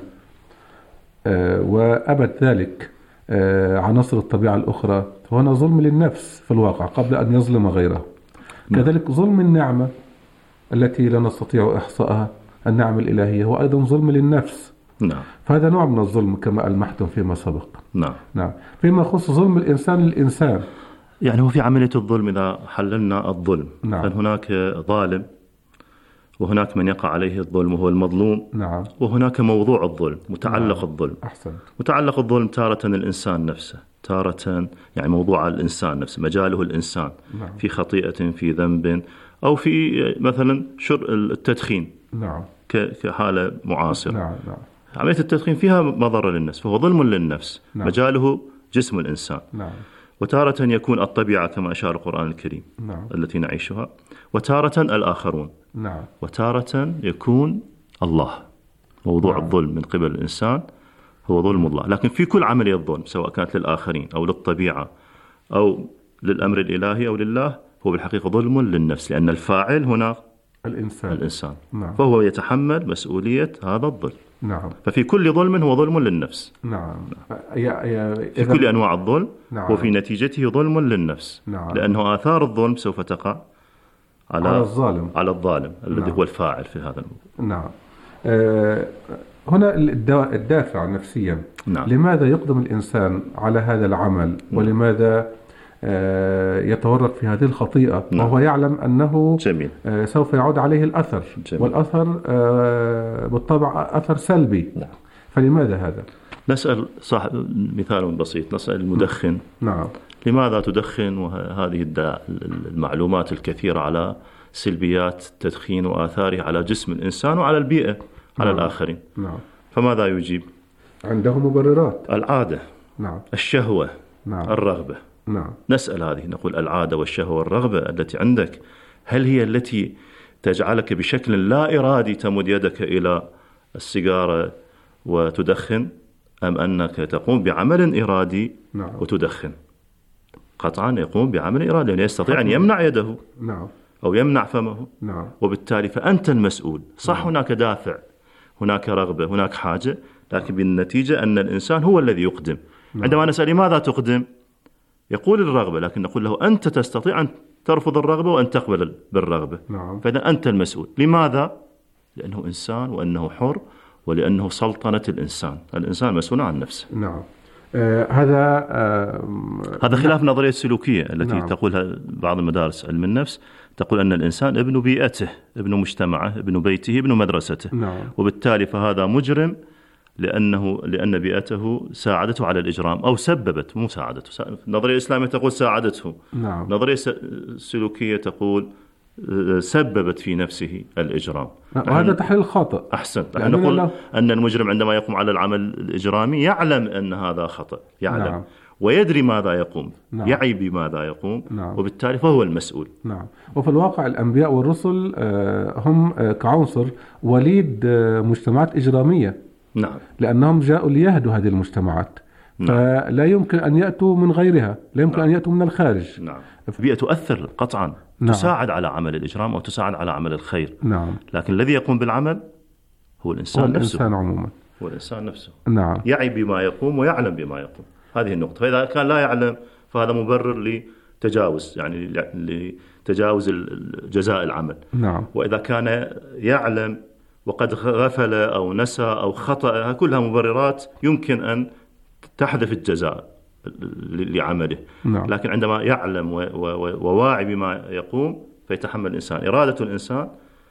وأبد ذلك عناصر الطبيعة الأخرى، فهنا ظلم للنفس في الواقع قبل أن يظلم غيره. كذلك ظلم النعمة التي لا نستطيع إحصائها، النعمة الإلهية، هو أيضا ظلم للنفس. نعم. فهذا نوع من الظلم كما ألمحتم فيما سبق. نعم. فيما يخص ظلم الإنسان للإنسان، يعني هو في عملية الظلم إذا حللنا الظلم، نعم. هناك ظالم وهناك من يقع عليه الظلم وهو المظلوم. نعم. وهناك موضوع الظلم، متعلق نعم. الظلم. أحسن. متعلق الظلم تارة الإنسان نفسه، تارة يعني موضوع الإنسان نفسه، مجاله الإنسان. نعم. في خطيئة، في ذنب، أو في مثلا التدخين. نعم. كحالة معاصرة. نعم. نعم. عملية التدخين فيها مضرة للنفس، فهو ظلم للنفس. نعم. مجاله جسم الإنسان. نعم. وتارة يكون الطبيعة كما أشار القرآن الكريم. نعم. التي نعيشها. وتارة الآخرون. نعم. وتارة يكون الله. موضوع نعم. الظلم من قبل الإنسان هو ظلم الله، لكن في كل عملية ظلم سواء كانت للآخرين أو للطبيعة أو للأمر الإلهي أو لله، هو بالحقيقة ظلم للنفس، لأن الفاعل هنا الإنسان. نعم. فهو يتحمل مسؤولية هذا الظلم. نعم. ففي كل ظلم هو ظلم للنفس. نعم. في كل أنواع الظلم. نعم. وفي نتيجته ظلم للنفس. نعم. لأنه آثار الظلم سوف تقع على الظالم الذي نعم. هو الفاعل في هذا الموضوع. نعم. هنا الدافع نفسيا. نعم. لماذا يقدم الإنسان على هذا العمل؟ نعم. ولماذا يتورط في هذه الخطيئة؟ نعم. وهو يعلم أنه جميل. سوف يعود عليه الأثر. جميل. والأثر بالطبع أثر سلبي. نعم. فلماذا هذا؟ نسأل صاحب مثال بسيط، نسأل المدخن. نعم. لماذا تدخن؟ وهذه المعلومات الكثيرة على سلبيات التدخين وآثاره على جسم الإنسان وعلى البيئة، على نعم. الآخرين. نعم. فماذا يجيب؟ عنده مبررات. العادة. نعم. الشهوة. نعم. الرغبة. نعم. نسأل هذه، نقول العادة والشهوة والرغبة التي عندك، هل هي التي تجعلك بشكل لا إرادي تمد يدك إلى السيجارة وتدخن، أم أنك تقوم بعمل إرادي نعم. وتدخن؟ قطعا يقوم بعمل إرادي، يعني يستطيع أن يمنع يده. نعم. أو يمنع فمه. نعم. وبالتالي فأنت المسؤول. صح. نعم. هناك دافع، هناك رغبة، هناك حاجة، لكن بالنتيجة أن الإنسان هو الذي يقدم. نعم. عندما نسأل لماذا تقدم، يقول الرغبة، لكن نقول له أنت تستطيع أن ترفض الرغبة وأن تقبل بالرغبة. نعم. فإذا أنت المسؤول. لماذا؟ لأنه إنسان وأنه حر، ولأنه سلطنة الإنسان. الإنسان مسؤول عن نفسه. نعم. هذا خلاف نظرية السلوكية التي نعم. تقولها بعض المدارس علم النفس، تقول أن الإنسان ابن بيئته، ابن مجتمعه، ابن بيته، ابن مدرسته. نعم. وبالتالي فهذا مجرم لأن بيئته ساعدته على الإجرام أو سببت، مو ساعدته. النظرية الإسلامية تقول ساعدته. نعم. النظرية السلوكية تقول سببت في نفسه الإجرام. وهذا تحليل خاطئ. أحسنت. نحن نقول أن المجرم عندما يقوم على العمل الإجرامي يعلم أن هذا خطأ، يعلم. نعم. ويدري ماذا يقوم. نعم. يعي بماذا يقوم. نعم. وبالتالي فهو المسؤول. نعم. وفي الواقع الأنبياء والرسل هم كعنصر وليد مجتمعات إجرامية. نعم. لأنهم جاءوا ليهدوا هذه المجتمعات. نعم. فلا يمكن أن يأتوا من غيرها، لا يمكن. نعم. أن يأتوا من الخارج. نعم. البيئة تؤثر قطعا. نعم. تساعد على عمل الإجرام أو تساعد على عمل الخير. نعم. لكن الذي يقوم بالعمل هو الإنسان نفسه. الإنسان عموما. هو الإنسان نفسه. نعم. يعي بما يقوم ويعلم بما يقوم. هذه النقطة. فإذا كان لا يعلم فهذا مبرر لتجاوز، يعني لتجاوز جزاء العمل. نعم. وإذا كان يعلم وقد غفل أو نسى أو خطأ، كلها مبررات يمكن أن تحذف الجزاء لعمله. نعم. لكن عندما يعلم وواعي بما يقوم فيتحمل الإنسان. إرادة الإنسان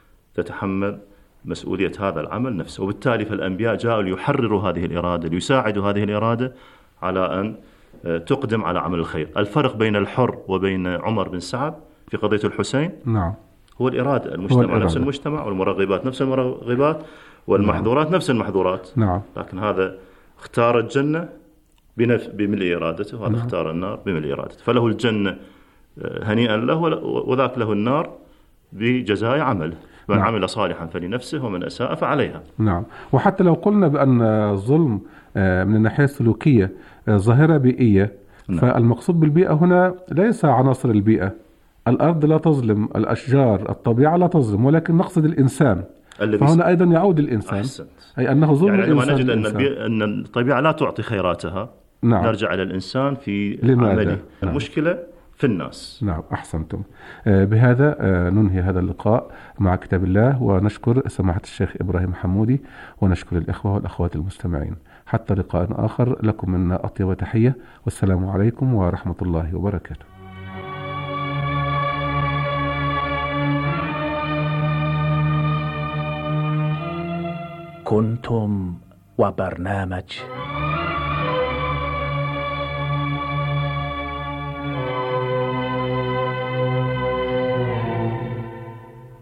تتحمل مسؤولية هذا العمل نفسه. وبالتالي فالأنبياء جاءوا ليحرروا هذه الإرادة، ليساعدوا هذه الإرادة على أن تقدم على عمل الخير. الفرق بين الحر وبين عمر بن سعد في قضية الحسين نعم. هو الإرادة. المجتمع نفس المجتمع، والمرغبات نفس المرغبات، والمحظورات نفس المحظورات. نعم. لكن هذا اختار الجنة بملء إرادته، وهذا نعم. اختار النار بملء إرادته. فله الجنة هنيئا له، وذاك له النار بجزاء عمله. من نعم. عمل صالحا فلنفسه ومن أساء فعليها. نعم. وحتى لو قلنا بأن الظلم من الناحية السلوكية ظاهرة بيئية، نعم. فالمقصود بالبيئة هنا ليس عناصر البيئة. الأرض لا تظلم، الأشجار، الطبيعة لا تظلم، ولكن نقصد الإنسان. فهنا أيضا يعود الإنسان. أحسنت. أي أنه ظلم يعني الإنسان. عندما نجد أن الطبيعة لا تعطي خيراتها، نعم. نرجع إلى الإنسان في لماذا؟ عمله. نعم. المشكلة في الناس. نعم. أحسنتم. بهذا ننهي هذا اللقاء مع كتاب الله، ونشكر سماحة الشيخ إبراهيم حمودي، ونشكر الإخوة والأخوات المستمعين. حتى لقاء آخر، لكم منا أطيب تحية، والسلام عليكم ورحمة الله وبركاته. كنتم و برنامج